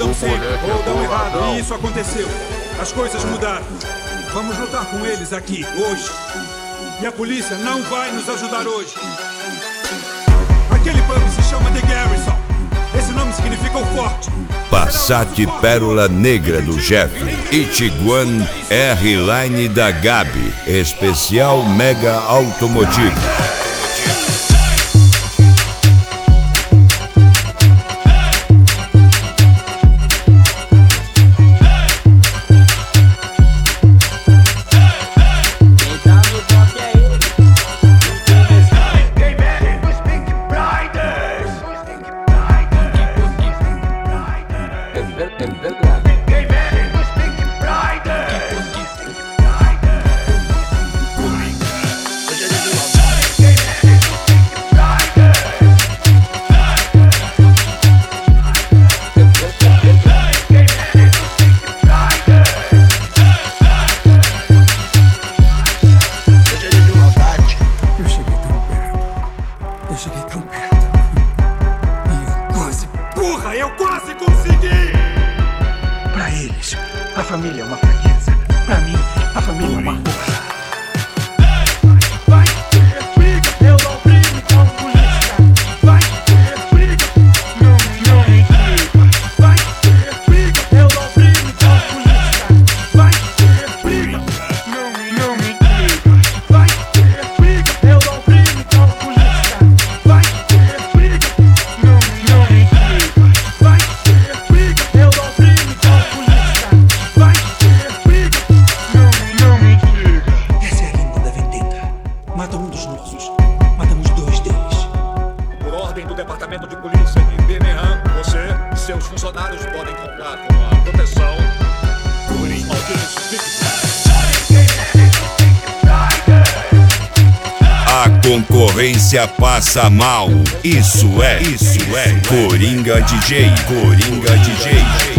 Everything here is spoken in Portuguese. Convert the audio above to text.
dão certo ou dão errado, e isso aconteceu. As coisas mudaram. Vamos lutar com eles aqui, hoje. E a polícia não vai nos ajudar hoje. Aquele pub se chama The Garrison. Esse nome significa o forte. Passat Pérola Negra do Jeff e Tiguan R-Line da Gabi. Especial Mega Automotivo. Eu quase consegui! Pra eles, a família é uma fraqueza. Pra mim, a família é uma força. Vai ter briga, eu não brigo com polícia. Vai ter briga, não me diga. Vai ter briga, eu não brigo com polícia. Vai ter briga, não me diga. Vai ter briga, eu não brigo com polícia. Vai ter briga, não me diga. Vai ter briga, eu não brigo com polícia. Vai ter briga, não me diga. Essa é a linda da vendetta. Mata um dos nossos, matamos dois deles. Por ordem do Departamento de Polícia de Birmingham, você e seus funcionários podem contar com a proteção dos malditos. A concorrência passa mal. Isso é Coringa DJ.